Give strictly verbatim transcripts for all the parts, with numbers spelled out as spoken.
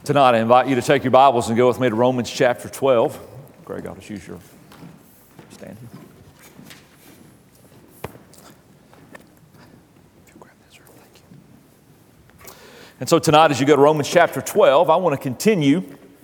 Tonight, I invite you to take your Bibles and go with me to Romans chapter twelve. Greg, I'll just use your stand here. If you'll grab that, sir. Thank you. And so tonight, as you go to Romans chapter twelve, I want to continue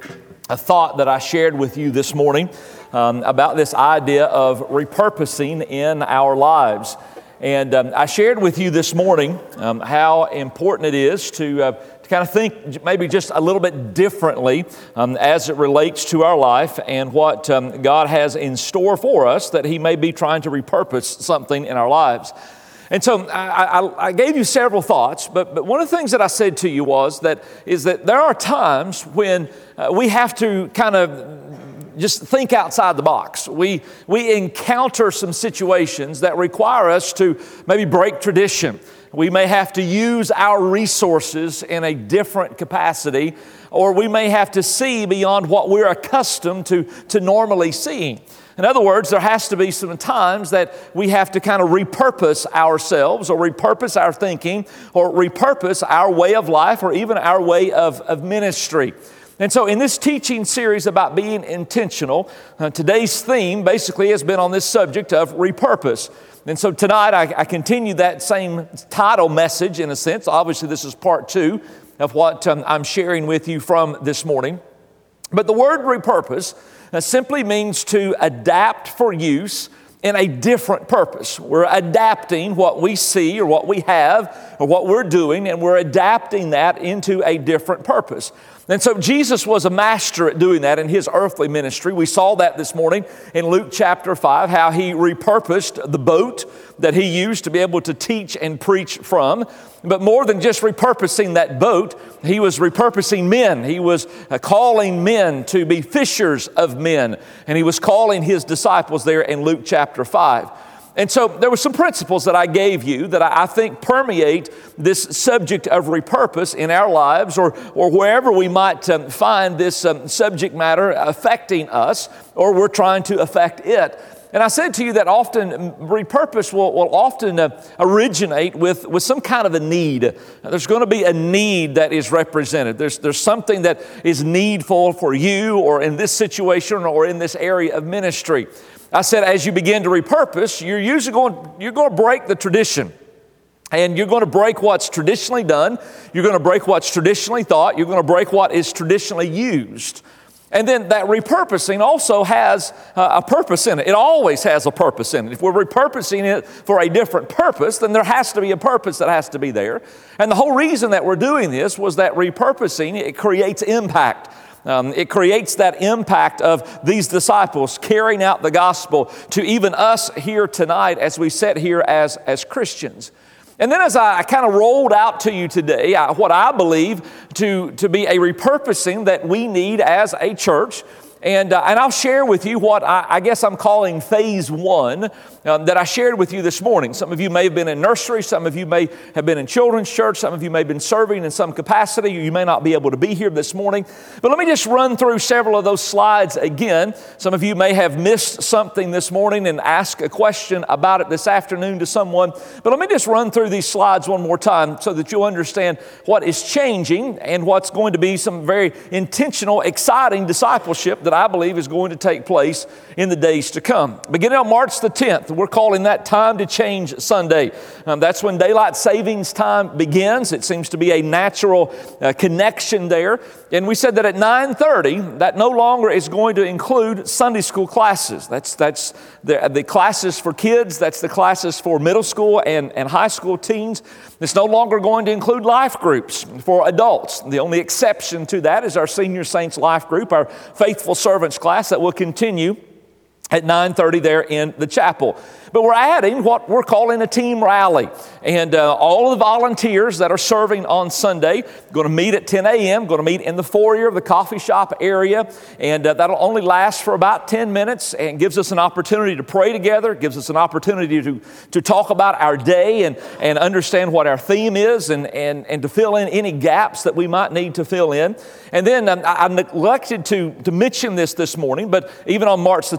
a thought that I shared with you this morning um, about this idea of repurposing in our lives. And um, I shared with you this morning um, how important it is to, uh, to kind of think maybe just a little bit differently um, as it relates to our life and what um, God has in store for us, that He may be trying to repurpose something in our lives. And so I, I, I gave you several thoughts, but, but one of the things that I said to you was that is that there are times when uh, we have to kind of just think outside the box. We, we encounter some situations that require us to maybe break tradition. We may have to use our resources in a different capacity, or we may have to see beyond what we're accustomed to, to normally seeing. In other words, there has to be some times that we have to kind of repurpose ourselves or repurpose our thinking or repurpose our way of life or even our way of, of ministry. And so in this teaching series about being intentional, uh, today's theme basically has been on this subject of repurpose. And so tonight I, I continue that same title message in a sense. Obviously this is part two of what um, I'm sharing with you from this morning. But the word repurpose uh, simply means to adapt for use in a different purpose. We're adapting what we see or what we have or what we're doing, and we're adapting that into a different purpose. And so Jesus was a master at doing that in His earthly ministry. We saw that this morning in Luke chapter five, how He repurposed the boat that He used to be able to teach and preach from. But more than just repurposing that boat, He was repurposing men. He was uh, calling men to be fishers of men. And He was calling His disciples there in Luke chapter five. And so there were some principles that I gave you that I think permeate this subject of repurpose in our lives, or, or wherever we might um, find this um, subject matter affecting us, or we're trying to affect it. And I said to you that often repurpose will, will often uh, originate with, with some kind of a need. There's going to be a need that is represented. There's, there's something that is needful for you or in this situation or in this area of ministry. I said, as you begin to repurpose, you're usually going, you're going to break the tradition. And you're going to break what's traditionally done. You're going to break what's traditionally thought. You're going to break what is traditionally used. And then that repurposing also has uh, a purpose in it. It always has a purpose in it. If we're repurposing it for a different purpose, then there has to be a purpose that has to be there. And the whole reason that we're doing this was that repurposing, it creates impact. Um, it creates that impact of these disciples carrying out the gospel to even us here tonight as we sit here as, as Christians. And then as I kind of rolled out to you today, I, what I believe to, to be a repurposing that we need as a church. And, uh, and I'll share with you what I, I guess I'm calling phase one um, that I shared with you this morning. Some of you may have been in nursery. Some of you may have been in children's church. Some of you may have been serving in some capacity. You may not be able to be here this morning. But let me just run through several of those slides again. Some of you may have missed something this morning and ask a question about it this afternoon to someone. But let me just run through these slides one more time so that you'll understand what is changing and what's going to be some very intentional, exciting discipleship that I believe is going to take place in the days to come. Beginning on March the tenth, we're calling that Time to Change Sunday. Um, that's when daylight savings time begins. It seems to be a natural uh, connection there. And we said that at nine thirty, that no longer is going to include Sunday school classes. That's that's the, the classes for kids. That's the classes for middle school and, and high school teens. It's no longer going to include life groups for adults. The only exception to that is our Senior Saints Life Group, our Faithful Servants class that will continue at nine thirty there in the chapel. But we're adding what we're calling a team rally. And uh, all of the volunteers that are serving on Sunday are going to meet at ten a.m., going to meet in the foyer of the coffee shop area. And uh, that'll only last for about ten minutes and gives us an opportunity to pray together, gives us an opportunity to, to talk about our day and, and understand what our theme is and, and, and to fill in any gaps that we might need to fill in. And then um, I, I neglected to, to mention this this morning, but even on March the tenth, we'll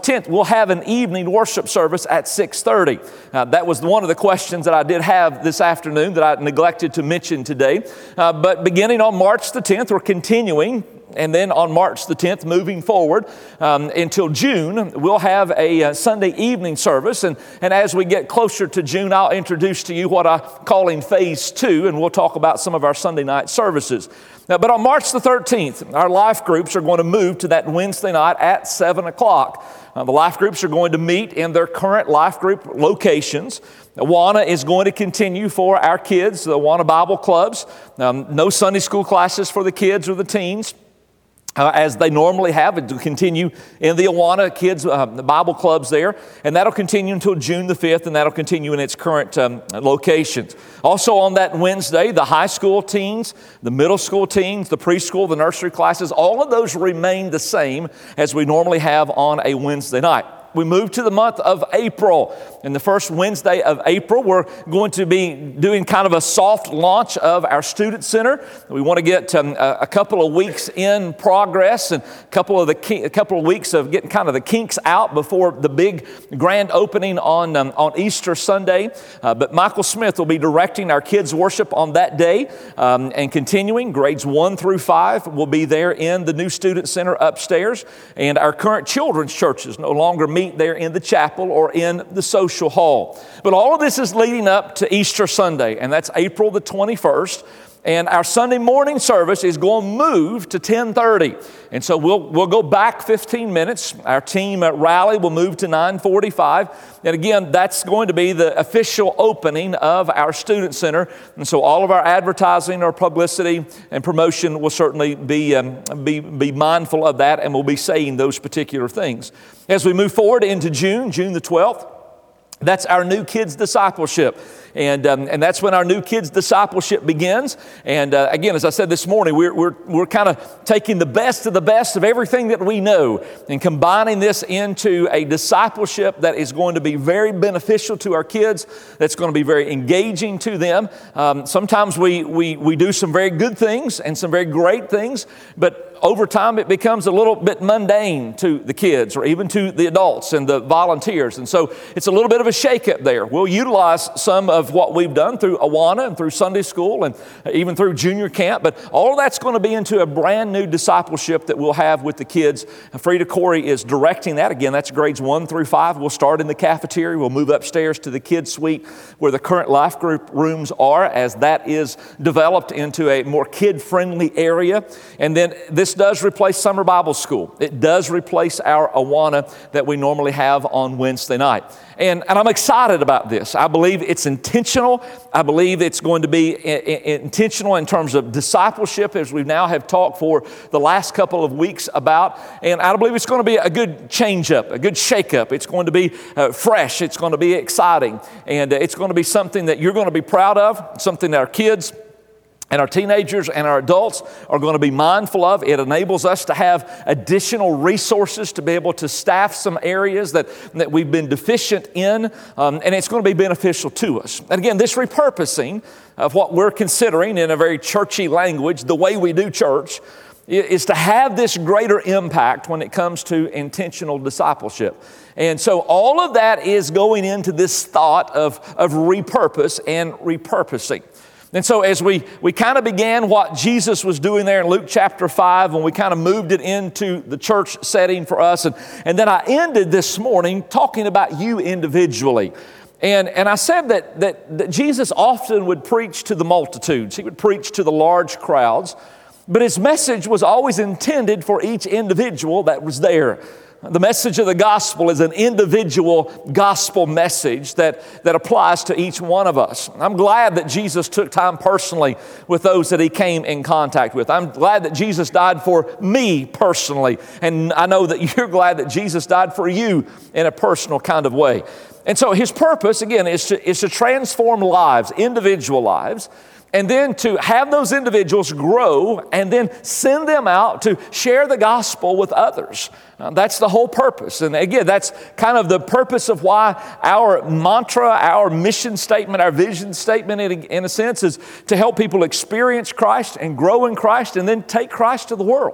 we'll have an evening worship service at six thirty. Uh, that was one of the questions that I did have this afternoon that I neglected to mention today. Uh, but beginning on March the tenth, we're continuing. And then on March the tenth, moving forward um, until June, we'll have a uh, Sunday evening service. And, and as we get closer to June, I'll introduce to you what I'm calling phase two, and we'll talk about some of our Sunday night services. Now, but on March the thirteenth, our life groups are going to move to that Wednesday night at seven o'clock. Uh, the life groups are going to meet in their current life group locations. Awana is going to continue for our kids, the Awana Bible clubs. Um, no Sunday school classes for the kids or the teens. Uh, as they normally have, it will continue in the Awana Kids uh, the Bible clubs there, and that'll continue until June the fifth, and that'll continue in its current um, locations. Also on that Wednesday, the high school teens, the middle school teens, the preschool, the nursery classes, all of those remain the same as we normally have on a Wednesday night. We move to the month of April. And the first Wednesday of April, we're going to be doing kind of a soft launch of our student center. We want to get um, a, a couple of weeks in progress and a couple of the a couple of weeks of getting kind of the kinks out before the big grand opening on um, on Easter Sunday. Uh, but Michael Smith will be directing our kids' worship on that day um, and continuing. Grades one through five will be there in the new student center upstairs, and our current children's churches no longer meet there in the chapel or in the social hall. But all of this is leading up to Easter Sunday, and that's April the twenty-first. And our Sunday morning service is going to move to ten thirty. And so we'll we'll go back fifteen minutes. Our team at Rally will move to nine forty-five. And again, that's going to be the official opening of our student center. And so all of our advertising or publicity and promotion will certainly be, um, be, be mindful of that, and we'll be saying those particular things. As we move forward into June, June the twelfth, that's our new kids discipleship. And um, and that's when our new kids discipleship begins. And uh, again, as I said this morning, we're we're we're kind of taking the best of the best of everything that we know and combining this into a discipleship that is going to be very beneficial to our kids. That's going to be very engaging to them. Um, sometimes we we we do some very good things and some very great things, but over time, it becomes a little bit mundane to the kids or even to the adults and the volunteers. And so it's a little bit of a shakeup there. We'll utilize some of what we've done through Awana and through Sunday school and even through junior camp, but all of that's going to be into a brand new discipleship that we'll have with the kids. Frida Corey is directing that. Again, that's grades one through five. We'll start in the cafeteria. We'll move upstairs to the kids' suite where the current life group rooms are, as that is developed into a more kid-friendly area. And then this does replace summer Bible school. It does replace our Awana that we normally have on Wednesday night. And, and I'm excited about this. I believe it's intentional. I believe it's going to be i- i- intentional in terms of discipleship, as we now have talked for the last couple of weeks about. And I believe it's going to be a good change up, a good shake up. It's going to be uh, fresh. It's going to be exciting. And uh, it's going to be something that you're going to be proud of, something that our kids and our teenagers and our adults are going to be mindful of. It enables us to have additional resources to be able to staff some areas that, that we've been deficient in, um, and it's going to be beneficial to us. And again, this repurposing of what we're considering in a very churchy language, the way we do church, is to have this greater impact when it comes to intentional discipleship. And so all of that is going into this thought of, of repurpose and repurposing. And so as we, we kind of began what Jesus was doing there in Luke chapter five, and we kind of moved it into the church setting for us. And, and then I ended this morning talking about you individually. And, and I said that, that, that Jesus often would preach to the multitudes. He would preach to the large crowds. But his message was always intended for each individual that was there. The message of the gospel is an individual gospel message that, that applies to each one of us. I'm glad that Jesus took time personally with those that he came in contact with. I'm glad that Jesus died for me personally. And I know that you're glad that Jesus died for you in a personal kind of way. And so his purpose, again, is to, is to transform lives, individual lives, and then to have those individuals grow and then send them out to share the gospel with others. Uh, that's the whole purpose. And again, that's kind of the purpose of why our mantra, our mission statement, our vision statement, in, in a sense, is to help people experience Christ and grow in Christ and then take Christ to the world.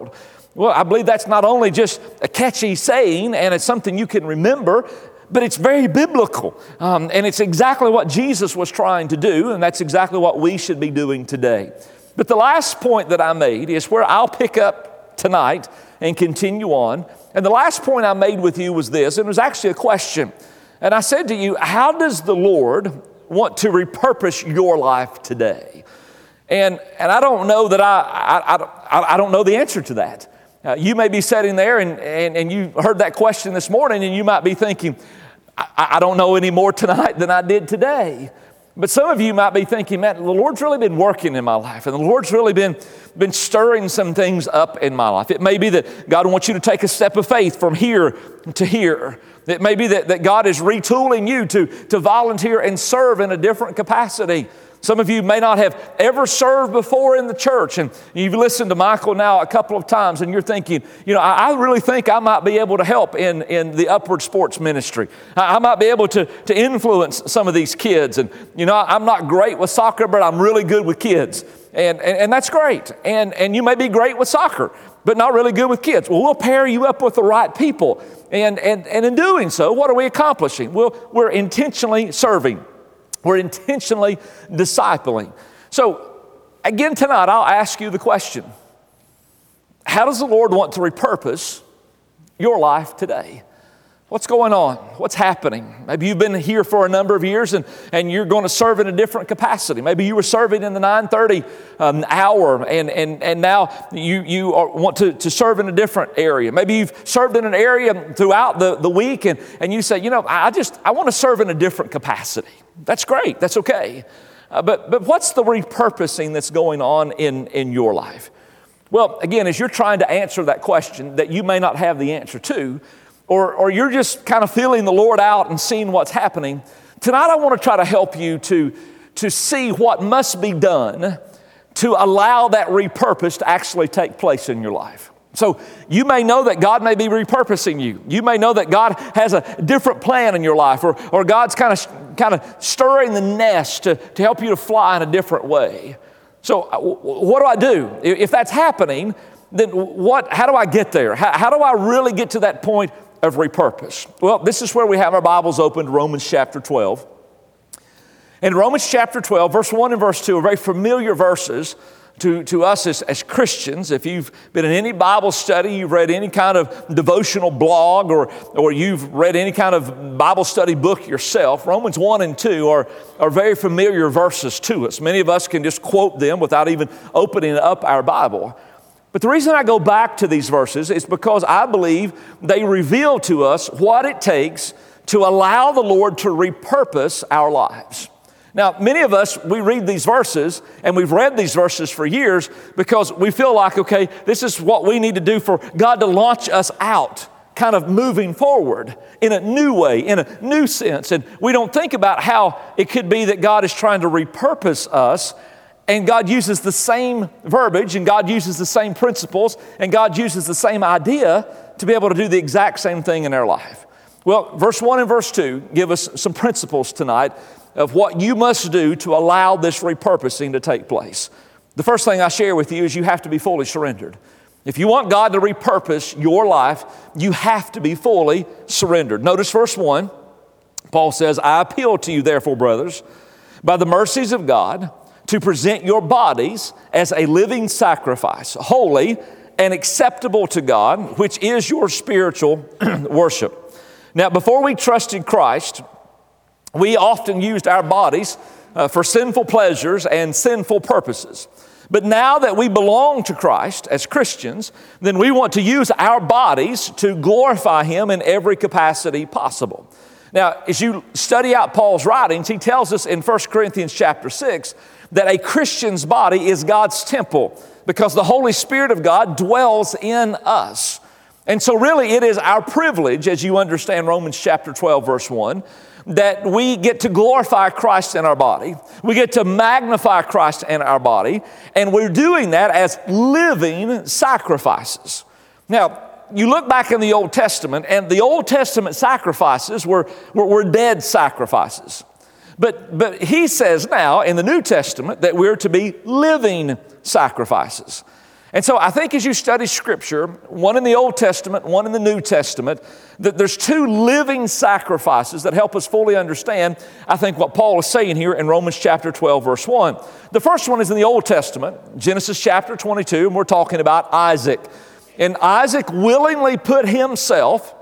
Well, I believe that's not only just a catchy saying and it's something you can remember, but it's very biblical. Um, and it's exactly what Jesus was trying to do, and that's exactly what we should be doing today. But the last point that I made is where I'll pick up tonight and continue on. And the last point I made with you was this, and it was actually a question. And I said to you, how does the Lord want to repurpose your life today? And and I don't know that I, I, I, I don't know the answer to that. Uh, you may be sitting there and, and, and you heard that question this morning and you might be thinking, I, I don't know any more tonight than I did today. But some of you might be thinking, man, the Lord's really been working in my life and the Lord's really been, been stirring some things up in my life. It may be that God wants you to take a step of faith from here to here. It may be that, that God is retooling you to, to volunteer and serve in a different capacity. Some of you may not have ever served before in the church, and you've listened to Michael now a couple of times, and you're thinking, you know, I, I really think I might be able to help in, in the Upward Sports Ministry. I, I might be able to, to influence some of these kids. And, you know, I'm not great with soccer, but I'm really good with kids. And, and, and that's great. And, and you may be great with soccer, but not really good with kids. Well, we'll pair you up with the right people. And, and, and in doing so, what are we accomplishing? Well, we're intentionally serving. We're intentionally discipling. So, again tonight, I'll ask you the question, how does the Lord want to repurpose your life today? What's going on? What's happening? Maybe you've been here for a number of years and, and you're going to serve in a different capacity. Maybe you were serving in the nine thirty um, hour and, and, and now you, you are, want to, to serve in a different area. Maybe you've served in an area throughout the, the week and, and you say, you know, I just, I want to serve in a different capacity. That's great. That's okay. Uh, but, but what's the repurposing that's going on in, in your life? Well, again, as you're trying to answer that question that you may not have the answer to, Or, or you're just kind of feeling the Lord out and seeing what's happening, tonight I want to try to help you to, to see what must be done to allow that repurpose to actually take place in your life. So you may know that God may be repurposing you. You may know that God has a different plan in your life, or, or God's kind of, kind of stirring the nest to, to help you to fly in a different way. So what do I do? If that's happening, then what? How do I get there? How, how do I really get to that point of repurpose? Well, this is where we have our Bibles open to Romans chapter twelve. In Romans chapter twelve, verse one and verse two are very familiar verses to, to us as, as Christians. If you've been in any Bible study, you've read any kind of devotional blog, or, or you've read any kind of Bible study book yourself, Romans one and two are, are very familiar verses to us. Many of us can just quote them without even opening up our Bible. But the reason I go back to these verses is because I believe they reveal to us what it takes to allow the Lord to repurpose our lives. Now, many of us, we read these verses, and we've read these verses for years because we feel like, okay, this is what we need to do for God to launch us out, kind of moving forward in a new way, in a new sense. And we don't think about how it could be that God is trying to repurpose us. And God uses the same verbiage, and God uses the same principles, and God uses the same idea to be able to do the exact same thing in our life. Well, verse one and verse two give us some principles tonight of what you must do to allow this repurposing to take place. The first thing I share with you is you have to be fully surrendered. If you want God to repurpose your life, you have to be fully surrendered. Notice verse one, Paul says, I appeal to you, therefore, brothers, by the mercies of God, to present your bodies as a living sacrifice, holy and acceptable to God, which is your spiritual worship. Now, before we trusted Christ, we often used our bodies uh, for sinful pleasures and sinful purposes. But now that we belong to Christ as Christians, then we want to use our bodies to glorify Him in every capacity possible. Now, as you study out Paul's writings, he tells us in First Corinthians chapter six that a Christian's body is God's temple because the Holy Spirit of God dwells in us. And so really it is our privilege, as you understand Romans chapter twelve, verse one, that we get to glorify Christ in our body. We get to magnify Christ in our body, and we're doing that as living sacrifices. Now, you look back in the Old Testament, and the Old Testament sacrifices were, were, were dead sacrifices. But, but he says now in the New Testament that we're to be living sacrifices. And so I think as you study Scripture, one in the Old Testament, one in the New Testament, that there's two living sacrifices that help us fully understand, I think, what Paul is saying here in Romans chapter twelve, verse one. The first one is in the Old Testament, Genesis chapter twenty-two, and we're talking about Isaac. And Isaac willingly put himself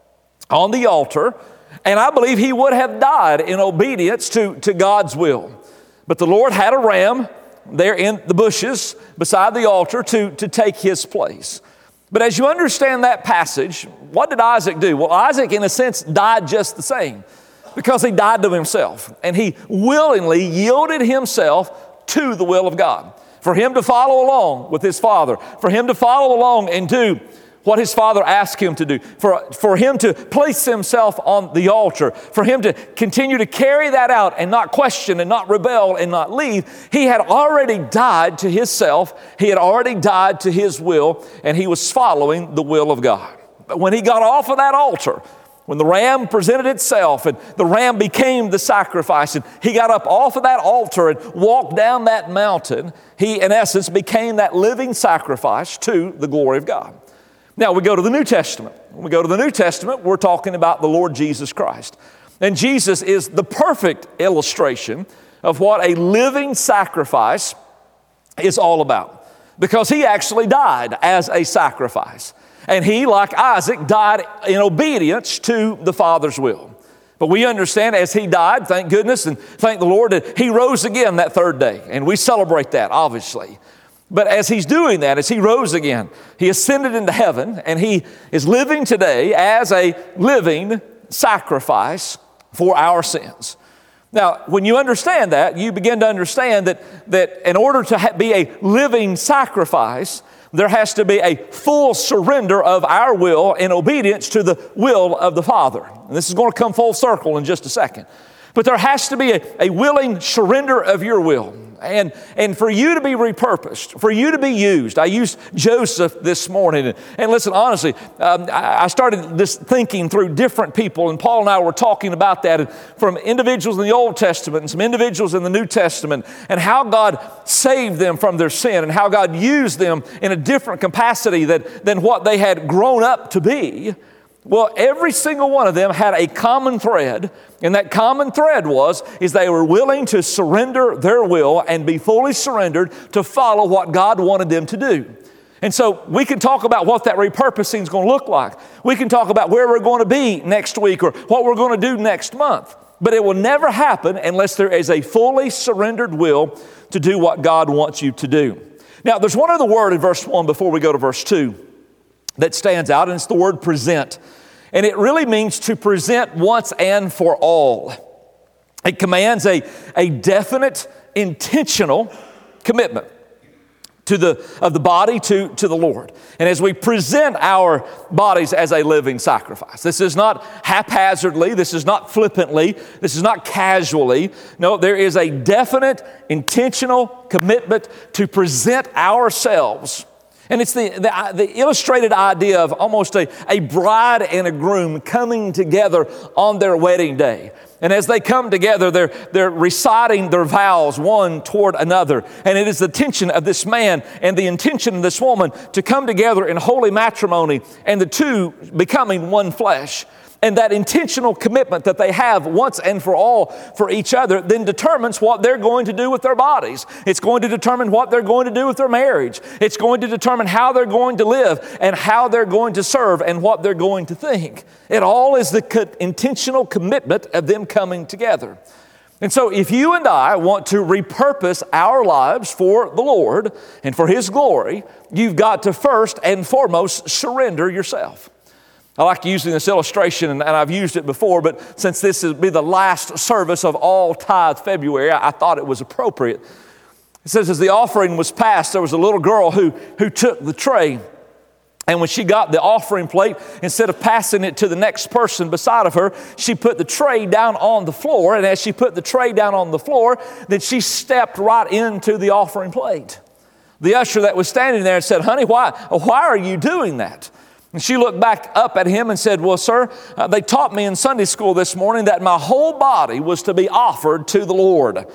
on the altar, and I believe he would have died in obedience to, to God's will. But the Lord had a ram there in the bushes beside the altar to, to take his place. But as you understand that passage, what did Isaac do? Well, Isaac, in a sense, died just the same because he died to himself, and he willingly yielded himself to the will of God. For him to follow along with his father, for him to follow along and do what his father asked him to do, for, for him to place himself on the altar, for him to continue to carry that out and not question and not rebel and not leave. He had already died to himself. He had already died to his will, and he was following the will of God. But when he got off of that altar, when the ram presented itself and the ram became the sacrifice, and he got up off of that altar and walked down that mountain, he, in essence, became that living sacrifice to the glory of God. Now, we go to the New Testament. When we go to the New Testament, we're talking about the Lord Jesus Christ. And Jesus is the perfect illustration of what a living sacrifice is all about, because he actually died as a sacrifice. And he, like Isaac, died in obedience to the Father's will. But we understand as he died, thank goodness, and thank the Lord, that he rose again that third day. And we celebrate that, obviously. But as he's doing that, as he rose again, he ascended into heaven, and he is living today as a living sacrifice for our sins. Now, when you understand that, you begin to understand that, that in order to ha- be a living sacrifice, there has to be a full surrender of our will in obedience to the will of the Father. And this is going to come full circle in just a second. But there has to be a, a willing surrender of your will. And, and for you to be repurposed, for you to be used. I used Joseph this morning. And, and listen, honestly, um, I, I started this thinking through different people, and Paul and I were talking about that, and from individuals in the Old Testament and some individuals in the New Testament, and how God saved them from their sin, and how God used them in a different capacity that, than what they had grown up to be. Well, every single one of them had a common thread, and that common thread was is they were willing to surrender their will and be fully surrendered to follow what God wanted them to do. And so we can talk about what that repurposing is going to look like. We can talk about where we're going to be next week or what we're going to do next month. But it will never happen unless there is a fully surrendered will to do what God wants you to do. Now, there's one other word in verse one before we go to verse two that stands out, and it's the word present. And it really means to present once and for all. It commands a, a definite, intentional commitment to the, of the body to, to the Lord. And as we present our bodies as a living sacrifice, this is not haphazardly, this is not flippantly, this is not casually. No, there is a definite, intentional commitment to present ourselves. And it's the, the, the illustrated idea of almost a, a bride and a groom coming together on their wedding day. And as they come together, they're, they're reciting their vows one toward another. And it is the intention of this man and the intention of this woman to come together in holy matrimony, and the two becoming one flesh. And that intentional commitment that they have once and for all for each other then determines what they're going to do with their bodies. It's going to determine what they're going to do with their marriage. It's going to determine how they're going to live and how they're going to serve and what they're going to think. It all is the co- intentional commitment of them coming together. And so if you and I want to repurpose our lives for the Lord and for His glory, you've got to first and foremost surrender yourself. I like using this illustration, and I've used it before, but since this will be the last service of all Tithe February, I thought it was appropriate. It says, as the offering was passed, there was a little girl who, who took the tray. And when she got the offering plate, instead of passing it to the next person beside of her, she put the tray down on the floor. And as she put the tray down on the floor, then she stepped right into the offering plate. The usher that was standing there said, honey, why, why are you doing that? And she looked back up at him and said, well, sir, uh, they taught me in Sunday school this morning that my whole body was to be offered to the Lord.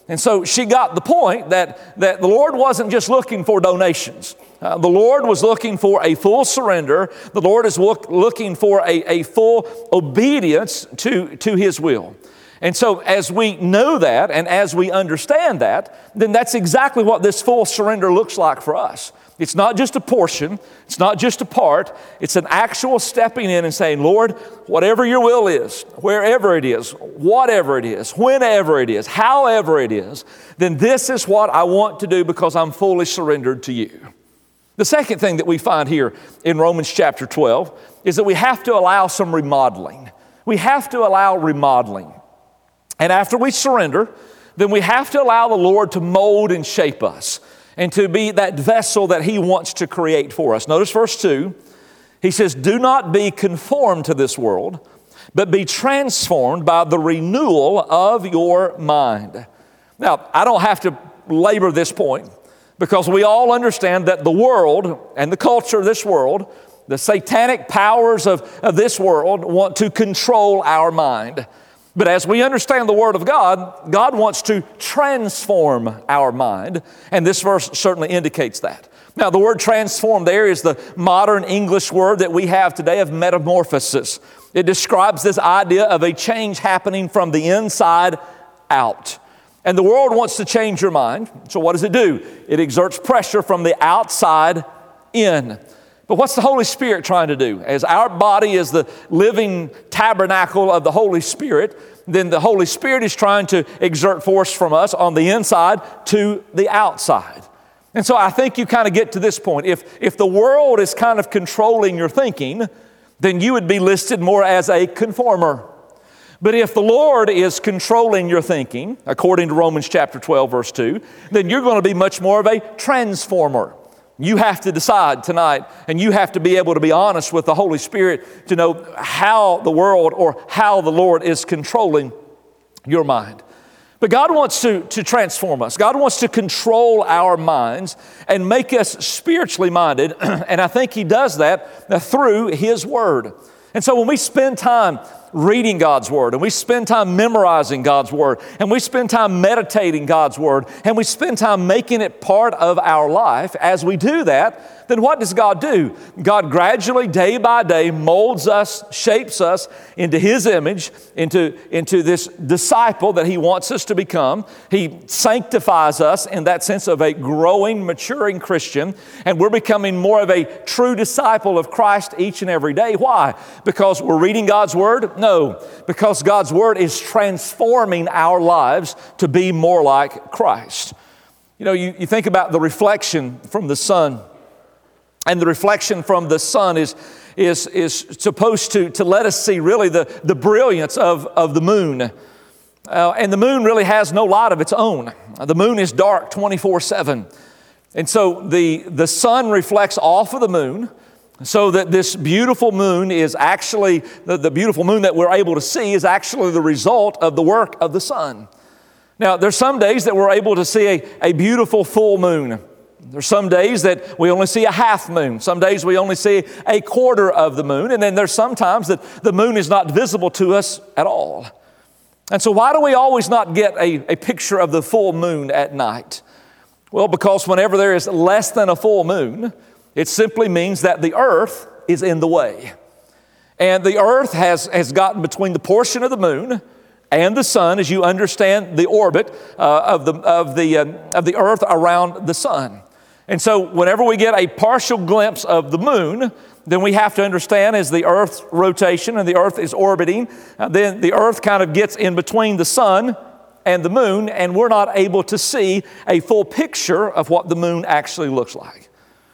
And so she got the point that, that the Lord wasn't just looking for donations. Uh, the Lord was looking for a full surrender. The Lord is look, looking for a, a full obedience to, to His will. And so as we know that and as we understand that, then that's exactly what this full surrender looks like for us. It's not just a portion. It's not just a part. It's an actual stepping in and saying, Lord, whatever your will is, wherever it is, whatever it is, whenever it is, however it is, then this is what I want to do because I'm fully surrendered to you. The second thing that we find here in Romans chapter twelve is that we have to allow some remodeling. We have to allow remodeling. And after we surrender, then we have to allow the Lord to mold and shape us and to be that vessel that He wants to create for us. Notice verse two. He says, do not be conformed to this world, but be transformed by the renewal of your mind. Now, I don't have to labor this point because we all understand that the world and the culture of this world, the satanic powers of, of this world want to control our mind. But as we understand the Word of God, God wants to transform our mind, and this verse certainly indicates that. Now, the word transform there is the modern English word that we have today of metamorphosis. It describes this idea of a change happening from the inside out. And the world wants to change your mind, so what does it do? It exerts pressure from the outside in. But what's the Holy Spirit trying to do? As our body is the living tabernacle of the Holy Spirit, then the Holy Spirit is trying to exert force from us on the inside to the outside. And so I think you kind of get to this point. If, if the world is kind of controlling your thinking, then you would be listed more as a conformer. But if the Lord is controlling your thinking, according to Romans chapter twelve, verse two, then you're going to be much more of a transformer. You have to decide tonight, and you have to be able to be honest with the Holy Spirit to know how the world or how the Lord is controlling your mind. But God wants to, to transform us. God wants to control our minds and make us spiritually minded, and I think He does that through His Word. And so when we spend time reading God's Word, and we spend time memorizing God's Word, and we spend time meditating God's Word, and we spend time making it part of our life, as we do that, then what does God do? God gradually, day by day, molds us, shapes us into His image, into, into this disciple that He wants us to become. He sanctifies us in that sense of a growing, maturing Christian, and we're becoming more of a true disciple of Christ each and every day. Why? Because we're reading God's Word? No, because God's Word is transforming our lives to be more like Christ. You know, you, you think about the reflection from the sun. And the reflection from the sun is, is, is supposed to, to let us see really the, the brilliance of, of the moon. Uh, and the moon really has no light of its own. The moon is dark twenty-four seven. And so the, the sun reflects off of the moon so that this beautiful moon is actually, the, the beautiful moon that we're able to see is actually the result of the work of the sun. Now, there's some days that we're able to see a, a beautiful full moon. There's some days that we only see a half moon. Some days we only see a quarter of the moon. And then there's sometimes that the moon is not visible to us at all. And so why do we always not get a, a picture of the full moon at night? Well, because whenever there is less than a full moon, it simply means that the earth is in the way. And the earth has, has gotten between the portion of the moon and the sun, as you understand the orbit uh, of the, of, the, uh, of the earth around the sun. And so whenever we get a partial glimpse of the moon, then we have to understand as the earth's rotation and the earth is orbiting, uh, then the earth kind of gets in between the sun and the moon, and we're not able to see a full picture of what the moon actually looks like.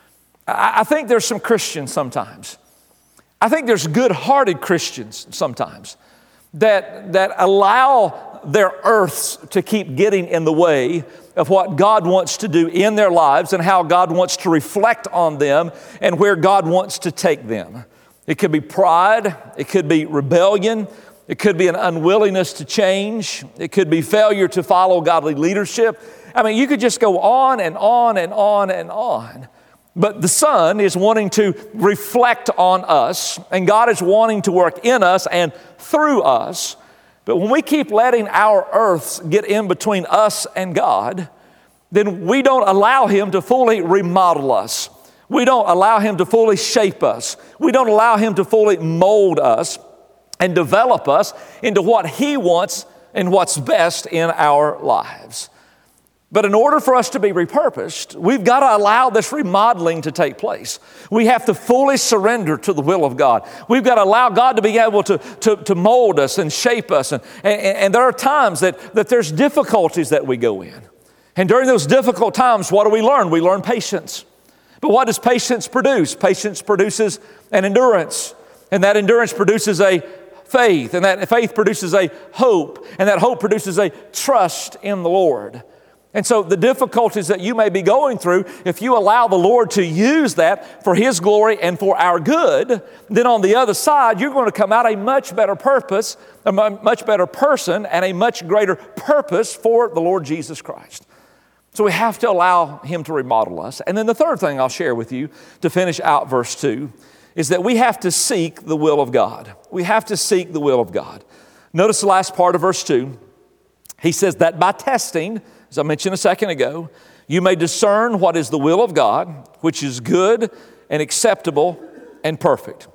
I, I think there's some Christians sometimes. I think there's good-hearted Christians sometimes that, that allow their earths to keep getting in the way of what God wants to do in their lives and how God wants to reflect on them and where God wants to take them. It could be pride, it could be rebellion, it could be an unwillingness to change, it could be failure to follow godly leadership. I mean, you could just go on and on and on and on. But the Son is wanting to reflect on us, and God is wanting to work in us and through us But when we keep letting our earths get in between us and God, then we don't allow Him to fully remodel us. We don't allow Him to fully shape us. We don't allow Him to fully mold us and develop us into what He wants and what's best in our lives. But in order for us to be repurposed, we've got to allow this remodeling to take place. We have to fully surrender to the will of God. We've got to allow God to be able to, to, to mold us and shape us. And, and, and there are times that, that there's difficulties that we go in. And during those difficult times, what do we learn? We learn patience. But what does patience produce? Patience produces an endurance. And that endurance produces a faith. And that faith produces a hope. And that hope produces a trust in the Lord. And so the difficulties that you may be going through, if you allow the Lord to use that for His glory and for our good, then on the other side, you're going to come out a much better purpose, a much better person, and a much greater purpose for the Lord Jesus Christ. So we have to allow Him to remodel us. And then the third thing I'll share with you to finish out verse two is that we have to seek the will of God. We have to seek the will of God. Notice the last part of verse two. He says that by testing, as I mentioned a second ago, you may discern what is the will of God, which is good and acceptable and perfect.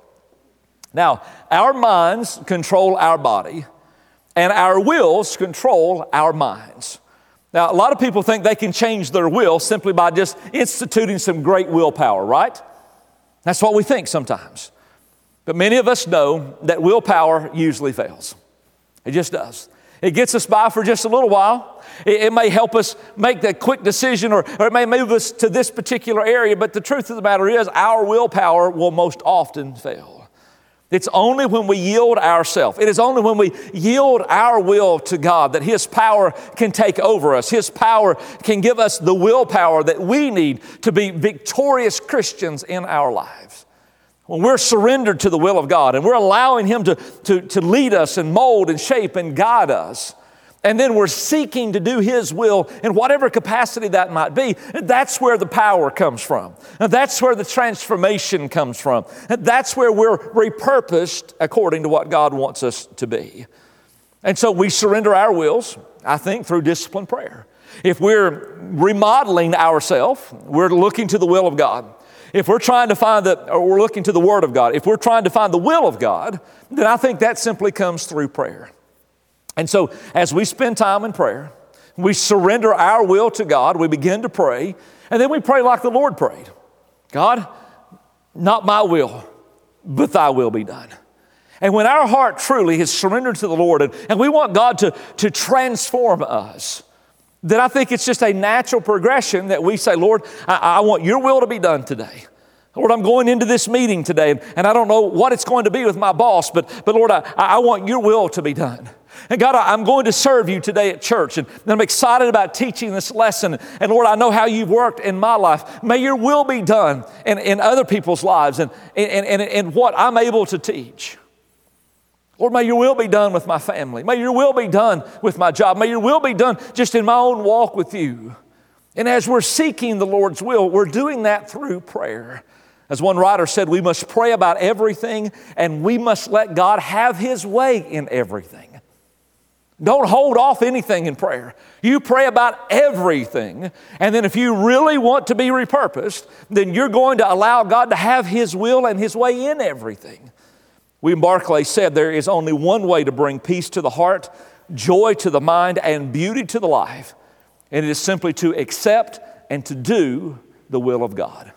Now, our minds control our body, and our wills control our minds. Now, a lot of people think they can change their will simply by just instituting some great willpower, right? That's what we think sometimes. But many of us know that willpower usually fails. It just does. It gets us by for just a little while. It, it may help us make that quick decision, or, or it may move us to this particular area, but the truth of the matter is our willpower will most often fail. It's only when we yield ourselves, it is only when we yield our will to God that His power can take over us. His power can give us the willpower that we need to be victorious Christians in our lives. When we're surrendered to the will of God and we're allowing Him to, to, to lead us and mold and shape and guide us, and then we're seeking to do His will in whatever capacity that might be, that's where the power comes from. And that's where the transformation comes from. And that's where we're repurposed according to what God wants us to be. And so we surrender our wills, I think, through disciplined prayer. If we're remodeling ourselves, we're looking to the will of God. If we're trying to find the, or we're looking to the Word of God, if we're trying to find the will of God, then I think that simply comes through prayer. And so as we spend time in prayer, we surrender our will to God, we begin to pray, and then we pray like the Lord prayed. God, not my will, but Thy will be done. And when our heart truly is surrendered to the Lord, and, and we want God to, to transform us, then I think it's just a natural progression that we say, Lord, I, I want Your will to be done today. Lord, I'm going into this meeting today, and, and I don't know what it's going to be with my boss, but, but Lord, I, I want Your will to be done. And God, I, I'm going to serve You today at church, and, and I'm excited about teaching this lesson. And Lord, I know how You've worked in my life. May Your will be done in, in other people's lives and in and, and what I'm able to teach. Lord, may Your will be done with my family. May Your will be done with my job. May Your will be done just in my own walk with You. And as we're seeking the Lord's will, we're doing that through prayer. As one writer said, we must pray about everything, and we must let God have His way in everything. Don't hold off anything in prayer. You pray about everything, and then if you really want to be repurposed, then you're going to allow God to have His will and His way in everything. William Barclay said there is only one way to bring peace to the heart, joy to the mind, and beauty to the life, and it is simply to accept and to do the will of God.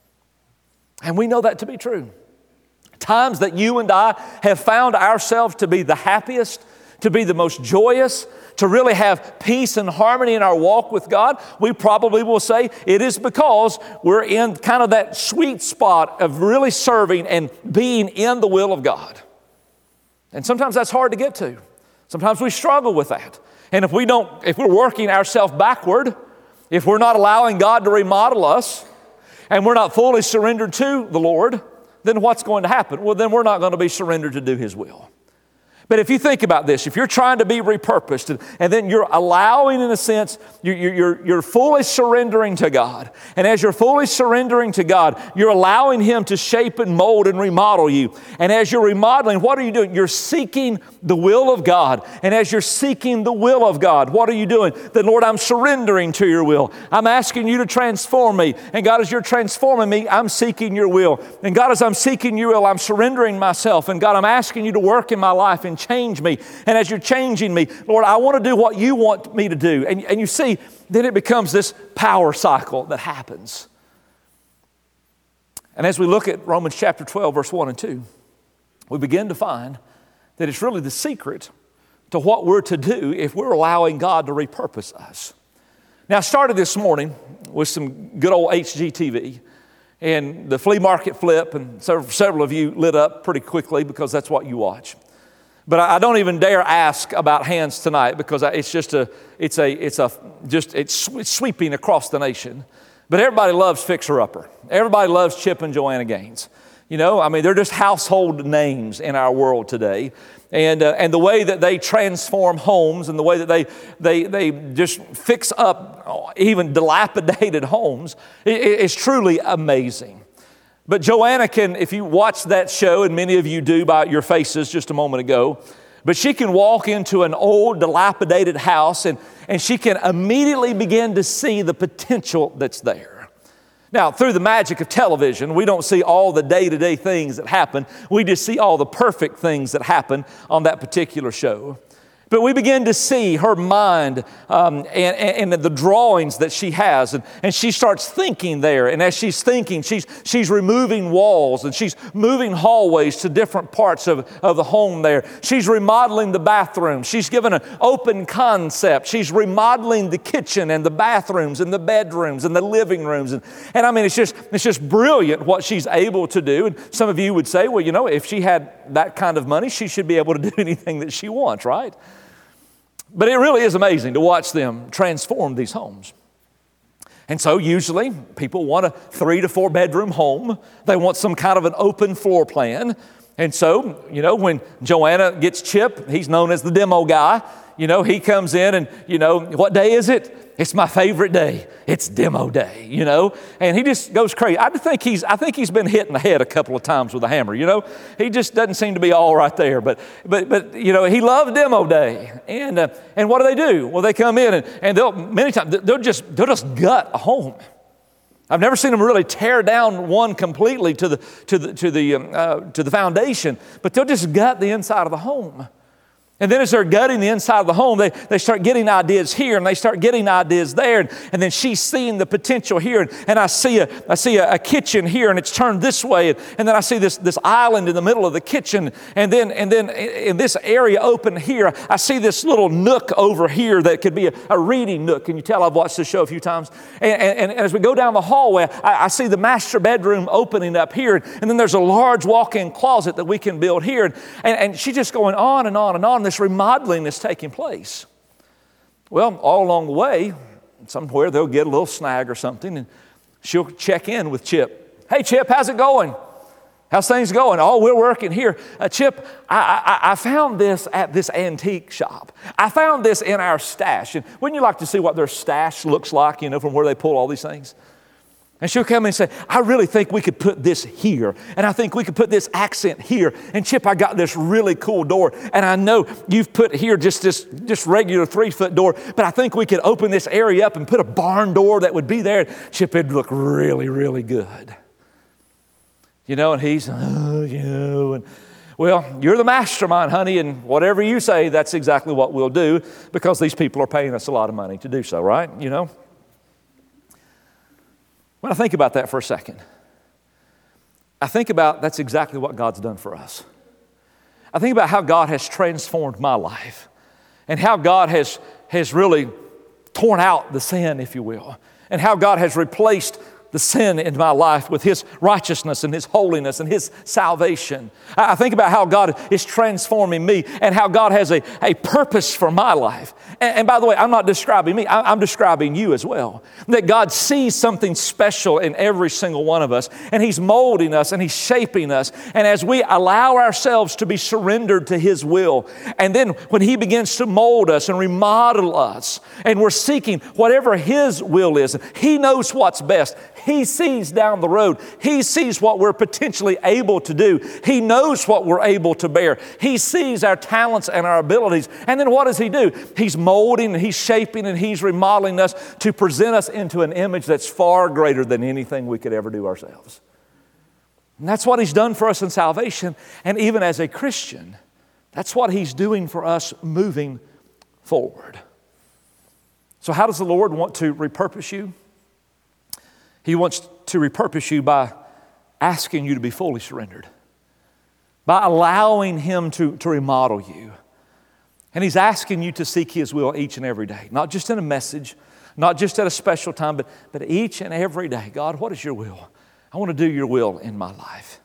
And we know that to be true. Times that you and I have found ourselves to be the happiest, to be the most joyous, to really have peace and harmony in our walk with God, we probably will say it is because we're in kind of that sweet spot of really serving and being in the will of God. And sometimes that's hard to get to. Sometimes we struggle with that. And if we don't, if we're working ourselves backward, if we're not allowing God to remodel us, and we're not fully surrendered to the Lord, then what's going to happen? Well, then we're not going to be surrendered to do His will. But if you think about this, if you're trying to be repurposed and, and then you're allowing, in a sense, you're, you're, you're fully surrendering to God. And as you're fully surrendering to God, you're allowing Him to shape and mold and remodel you. And as you're remodeling, what are you doing? You're seeking the will of God. And as you're seeking the will of God, what are you doing? Then, Lord, I'm surrendering to your will. I'm asking you to transform me. And God, as you're transforming me, I'm seeking your will. And God, as I'm seeking your will, I'm surrendering myself. And God, I'm asking you to work in my life and change me. And as you're changing me, Lord, I want to do what you want me to do. And, and you see, then it becomes this power cycle that happens. And as we look at Romans chapter twelve, verse one and two, we begin to find that it's really the secret to what we're to do if we're allowing God to repurpose us. Now, I started this morning with some good old H G T V. And the flea market flip, and several, several of you lit up pretty quickly because that's what you watch. But I don't even dare ask about hands tonight because it's just a, it's a, it's a, just, it's sweeping across the nation. But everybody loves Fixer Upper. Everybody loves Chip and Joanna Gaines. You know, I mean, they're just household names in our world today. And, uh, and the way that they transform homes and the way that they, they, they just fix up even dilapidated homes is truly amazing. But Joanna can, if you watch that show, and many of you do by your faces just a moment ago, but she can walk into an old, dilapidated house and, and she can immediately begin to see the potential that's there. Now, through the magic of television, we don't see all the day-to-day things that happen. We just see all the perfect things that happen on that particular show. But we begin to see her mind um, and, and, and the drawings that she has. And, and she starts thinking there. And as she's thinking, she's, she's removing walls and she's moving hallways to different parts of, of the home there. She's remodeling the bathroom. She's given an open concept. She's remodeling the kitchen and the bathrooms and the bedrooms and the living rooms. And, and I mean, it's just, it's just brilliant what she's able to do. And some of you would say, well, you know, if she had that kind of money, she should be able to do anything that she wants, right? But it really is amazing to watch them transform these homes. And so usually people want a three to four bedroom home. They want some kind of an open floor plan. And so, you know, when Joanna gets Chip, he's known as the demo guy. You know, he comes in and, you know, what day is it? It's my favorite day. It's demo day, you know, and he just goes crazy. I think he's, I think he's been hit in the head a couple of times with a hammer, you know. He just doesn't seem to be all right there, but, but, but you know, he loves demo day. And, uh, and what do they do? Well, they come in and, and they'll, many times, they'll just, they'll just gut a home. I've never seen them really tear down one completely to the, to the, to the, um, uh, to the foundation, but they'll just gut the inside of the home. And then as they're gutting the inside of the home, they, they start getting ideas here and they start getting ideas there. And, and then she's seeing the potential here. And, and I see, a, I see a, a kitchen here and it's turned this way. And, and then I see this, this island in the middle of the kitchen. And then, and then in this area open here, I see this little nook over here that could be a, a reading nook. Can you tell I've watched this show a few times? And, and, and as we go down the hallway, I, I see the master bedroom opening up here. And then there's a large walk-in closet that we can build here. And, and, and she's just going on and on and on. This remodeling is taking place. Well, all along the way, somewhere they'll get a little snag or something, and she'll check in with Chip. Hey, Chip, how's it going? How's things going? Oh, we're working here. Uh, Chip, I, I, I found this at this antique shop. I found this in our stash. And wouldn't you like to see what their stash looks like, you know, from where they pull all these things? And she'll come in and say, I really think we could put this here. And I think we could put this accent here. And Chip, I got this really cool door. And I know you've put here just this just regular three-foot door, but I think we could open this area up and put a barn door that would be there. Chip, it'd look really, really good. You know, and he's, oh, you know, and well, you're the mastermind, honey, and whatever you say, that's exactly what we'll do because these people are paying us a lot of money to do so, right? You know? When I think about that for a second, I think about that's exactly what God's done for us. I think about how God has transformed my life and how God has, has really torn out the sin, if you will, and how God has replaced the sin in my life with His righteousness and His holiness and His salvation. I think about how God is transforming me and how God has a, a purpose for my life. And, and by the way, I'm not describing me, I, I'm describing you as well. That God sees something special in every single one of us, and He's molding us and He's shaping us. And as we allow ourselves to be surrendered to His will, and then when He begins to mold us and remodel us, and we're seeking whatever His will is, He knows what's best. He sees down the road. He sees what we're potentially able to do. He knows what we're able to bear. He sees our talents and our abilities. And then what does He do? He's molding and He's shaping and He's remodeling us to present us into an image that's far greater than anything we could ever do ourselves. And that's what He's done for us in salvation. And even as a Christian, that's what He's doing for us moving forward. So how does the Lord want to repurpose you? He wants to repurpose you by asking you to be fully surrendered, by allowing Him to, to remodel you. And He's asking you to seek His will each and every day, not just in a message, not just at a special time, but, but each and every day. God, what is your will? I want to do your will in my life.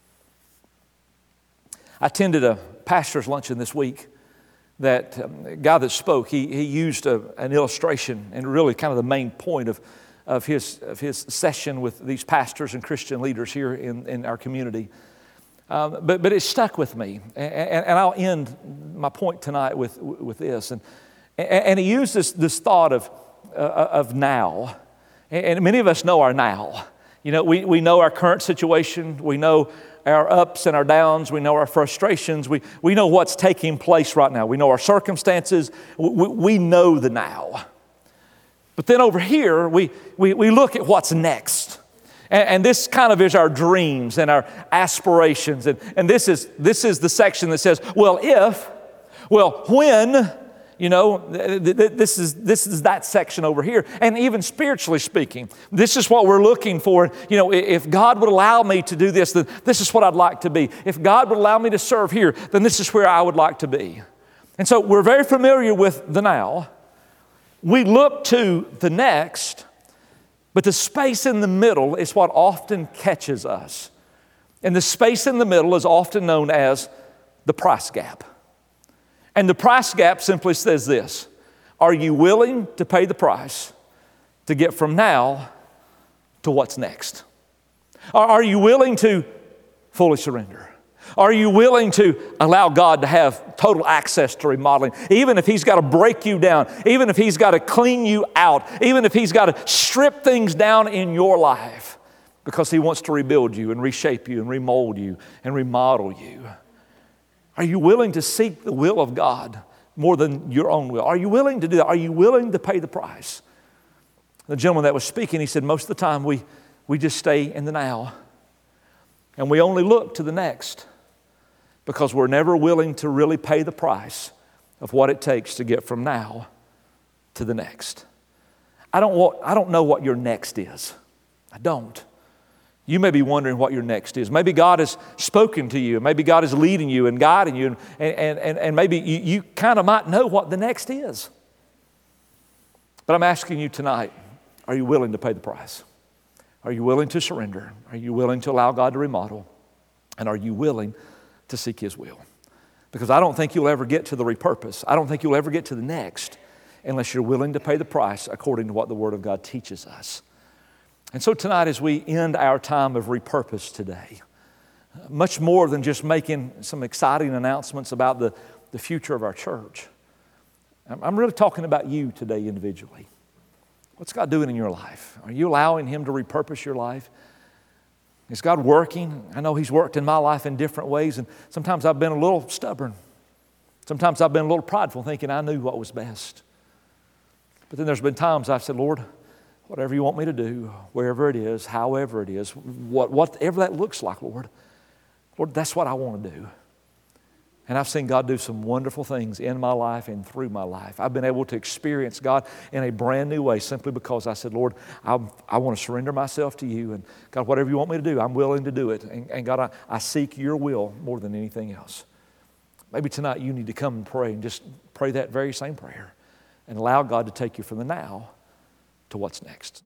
I attended a pastor's luncheon this week. That um, guy that spoke, he, he used a, an illustration and really kind of the main point of Of his, of his session with these pastors and Christian leaders here in, in our community. Um, but, but it stuck with me. And, and I'll end my point tonight with, with this. And, and he used this, this thought of, uh, of now. And many of us know our now. You know, we, we know our current situation. We know our ups and our downs. We know our frustrations. We, we know what's taking place right now. We know our circumstances. We, we know the now. But then over here, we, we, we look at what's next. And, and this kind of is our dreams and our aspirations. And, and this is, this is the section that says, well, if, well, when, you know, th- th- this is, this is that section over here. And even spiritually speaking, this is what we're looking for. You know, if God would allow me to do this, then this is what I'd like to be. If God would allow me to serve here, then this is where I would like to be. And so we're very familiar with the now. We look to the next, but the space in the middle is what often catches us. And the space in the middle is often known as the price gap. And the price gap simply says this: are you willing to pay the price to get from now to what's next? Are you willing to fully surrender? Are you willing to allow God to have total access to remodeling? Even if He's got to break you down, even if He's got to clean you out, even if He's got to strip things down in your life, because He wants to rebuild you and reshape you and remold you and remodel you. Are you willing to seek the will of God more than your own will? Are you willing to do that? Are you willing to pay the price? The gentleman that was speaking, he said, most of the time we, we just stay in the now and we only look to the next, because we're never willing to really pay the price of what it takes to get from now to the next. I don't want, I don't know what your next is. I don't. You may be wondering what your next is. Maybe God has spoken to you. Maybe God is leading you and guiding you. And, and, and, and maybe you, you kind of might know what the next is. But I'm asking you tonight, are you willing to pay the price? Are you willing to surrender? Are you willing to allow God to remodel? And are you willing to seek His will? Because I don't think you'll ever get to the repurpose. I don't think you'll ever get to the next unless you're willing to pay the price according to what the Word of God teaches us. And so tonight, as we end our time of repurpose today, much more than just making some exciting announcements about the, the future of our church, I'm really talking about you today individually. What's God doing in your life? Are you allowing Him to repurpose your life? Is God working? I know He's worked in my life in different ways, and sometimes I've been a little stubborn. Sometimes I've been a little prideful, thinking I knew what was best. But then there's been times I've said, Lord, whatever you want me to do, wherever it is, however it is, what, whatever that looks like, Lord, Lord, that's what I want to do. And I've seen God do some wonderful things in my life and through my life. I've been able to experience God in a brand new way simply because I said, Lord, I, I want to surrender myself to you. And God, whatever you want me to do, I'm willing to do it. And, and God, I, I seek your will more than anything else. Maybe tonight you need to come and pray and just pray that very same prayer and allow God to take you from the now to what's next.